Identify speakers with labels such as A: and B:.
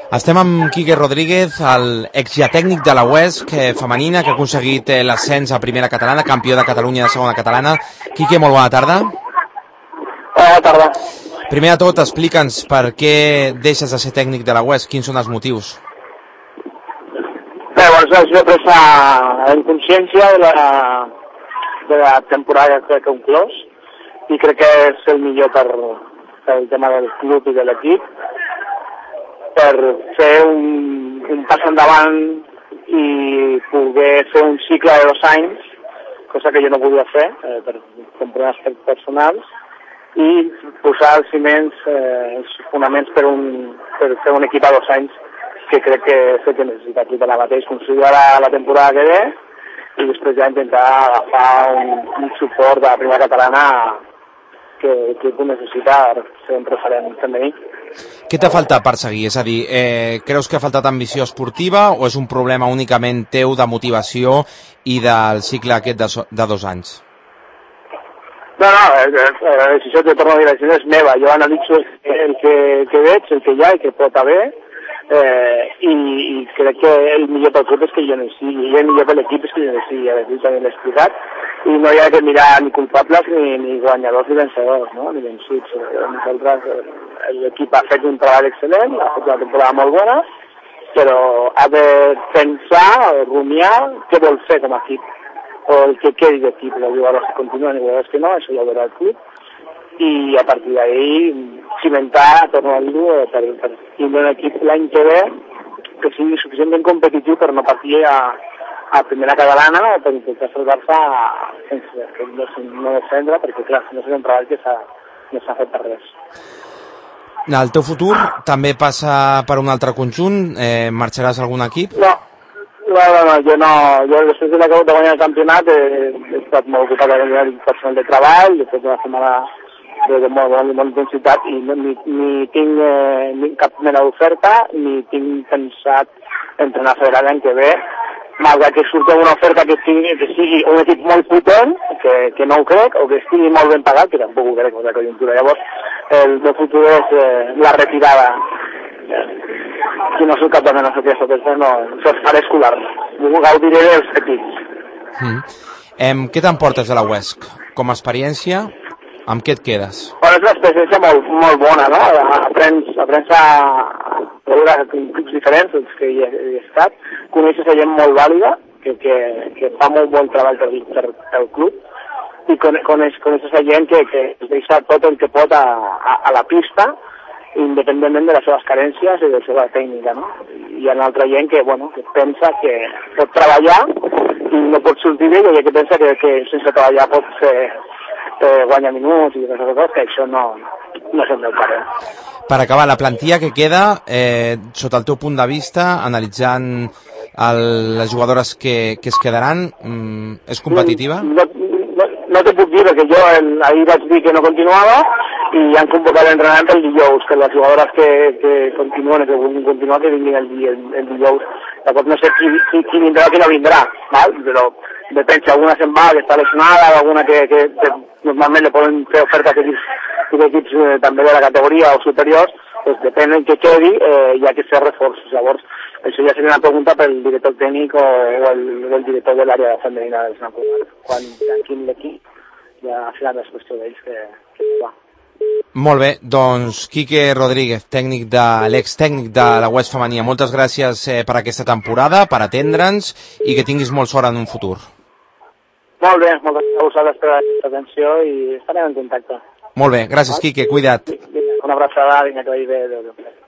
A: Estem amb Quique Rodríguez, l'extècnic de la UESC femenina, que ha aconseguit l'ascens a primera catalana, campió de Catalunya de segona catalana. Quique, molt bona tarda.
B: Bona tarda.
A: Primer de tot, explica'ns per què deixes de ser tècnic de la UESC, quins són els motius?
B: Bé, doncs jo he pres en consciència de la temporada que he conclòs i crec que és el millor per el tema del club i de l'equip, per fer un pas endavant i poder fer un cicle de 2 anys, cosa que jo no podia fer per problemes personals, i posar els ciments, els fonaments per fer un equip a 2 anys, que crec que és el que necessita aquí per la mateix, construir la temporada que ve i després ja intentar agafar un suport de la primera catalana que l'equip necessita per ser un referent femení.
A: Què t'ha faltat per seguir? És a dir, creus que ha faltat ambició esportiva o és un problema únicament teu de motivació i del cicle aquest de 2 anys?
B: No, la decisió, te torno a dir, la decisió és meva. Jo analitzo el que veig, el que hi ha, el que pot haver, i crec que el millor pel club és que jo no hi sigui, i el millor per l'equip és que jo no hi sigui, a veure, també l'he explicat, i no hi ha que mirar ni culpables ni guanyadors ni vencedors, no? Ni vençuts. Nosaltres, l'equip ha fet un treball excel·lent, ha fet una temporada molt bona, però ha de pensar, rumiar què vol fer com a equip, o el que quedi d'equip, els jugadors que continuen i jugadors que no, això ja ho veurà el club, i a partir d'ahí cimentar, torno a dir-ho, per tindre un equip l'any que ve que sigui suficientment competitiu per no partir a primera catalana o per intentar salvar-se sense no descendre, perquè clar, no és un treball que no s'ha fet per res.
A: El teu futur també passa per un altre conjunt? Marxaràs a algun equip?
B: No, jo no. Jo després de guanyar el campionat he estat molt ocupat a nivell personal de treball, després d'una setmana de molt intensitat i ni tinc cap mena d'oferta ni tinc pensat entrenar a federar l'any que ve, malgrat que surti una oferta que sigui un equip molt potent, que no ho crec, o que estigui molt ben pagat, que tampoc ho crec, la conjuntura. Llavors, el meu futur és la retirada. Si no soc cap de menys que això, no, faré escolar. Gaudiré dels equips.
A: Què t'emportes de la UESC? Com a experiència, amb què et quedes?
B: Bueno, és una experiència molt bona, no? Aprens a veure clubs diferents, els que hi he estat, coneixes gent molt vàlida, que fa molt bon treball pel club, i coneixes gent que es deixa tot el que pot a la pista, independentment de les seves carències i de la seva tècnica, no? Hi ha una altra gent que pensa que pot treballar i no pot sortir bé, i hi ha que pensa que sense treballar pot guanyar minuts i aquestes coses, que això no és el meu parer.
A: Per acabar, la plantilla que queda, sota el teu punt de vista, analitzant les jugadores que es quedaran, és competitiva?
B: No te puc dir, perquè jo ahir vaig dir que no continuava i han convocat l'entrenament el dijous, que les jugadores que continuen, que vulguin continuar, que vinguin el dijous. Llavors no sé qui vindrà o qui no vindrà, val? Però depèn si alguna se'n va, que està lesionada, o alguna que normalment li poden fer ofertes d'equips també de la categoria o superiors, doncs depèn del que quedi, hi ha que fer reforços. Llavors, això ja seria una pregunta pel director tècnic o el director de l'àrea femenina del Sant Cugat. Quan tanquin l'equip, ja serà més qüestió d'ells que va.
A: Molt bé, doncs Quique Rodríguez, l'extècnic de la UESC femenina, moltes gràcies per aquesta temporada, per atendre'ns i que tinguis molt sort en un futur.
B: Molt bé, moltes gràcies a vosaltres per aquesta atenció i estarem en contacte.
A: Molt bé, gràcies Quique, cuida't.
B: Una abraçada, vinga, que vagi bé.